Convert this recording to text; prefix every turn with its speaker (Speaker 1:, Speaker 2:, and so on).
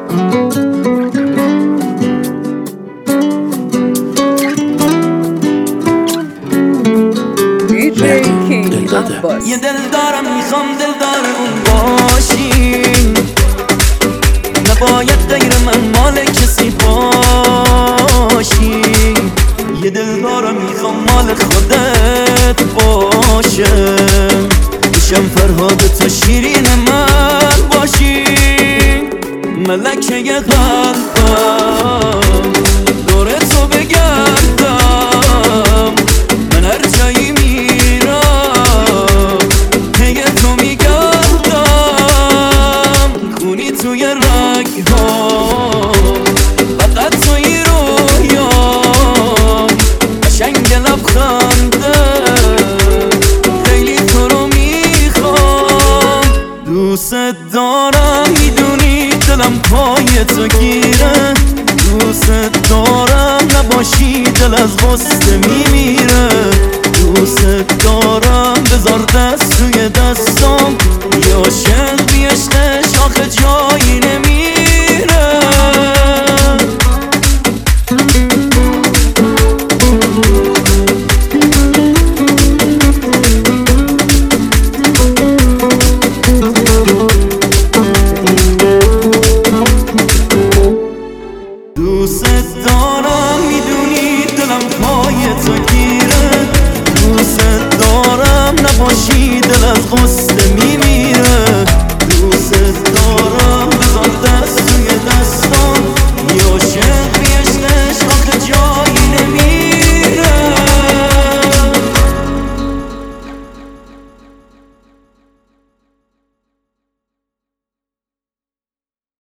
Speaker 1: یه دل دارم میخوام دلدار اون باشی، نباید غیر من مال کسی باشی. یه دل دارم میخوام مال خودت باشه، میشم فرهاد تا شیرین من باشی. ملکه قلبم دور تو بگردم، من هر جایی میرم دیگه تو میگردم. خونی توی رگ ها فقط توی رویام، قشنگ لبخنده خیلی تو رو میخوام. دوست دارم میدونی دلم پای تو گیره، دوست دارم نباشی دل از غصه میمیره. دوست دارم بذار دست توی دستام، یه عاشق بی عشقش آخه جایی نمیره. دوست دارم میدونی دلم پای تو گیره، دوست دارم نباشی دل از غصه میمیره. دوست دارم